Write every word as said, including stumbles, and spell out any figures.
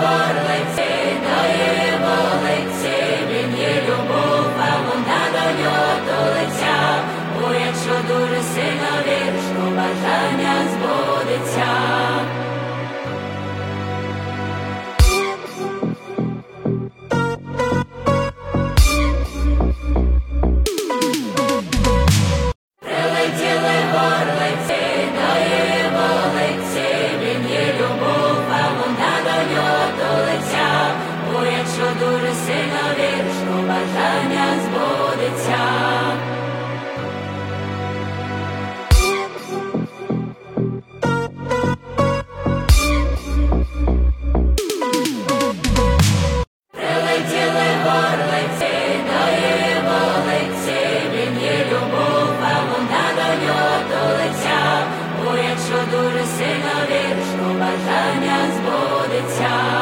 горлиці, дає волиці, він є любов, а вона до нього тулиться. О, якщо дуже сильно віриш, то бажання збудеться. Прилетіли горлиці, дає волиці, він є любов, а вона до нього тулиться. О, якщо дуже сильно віриш, то бажання збудеться. Прилетіли горлиці, дає волиці, він є любов, а вона до нього тулиться. О, якщо дуже сильно віриш, то бажання збудеться.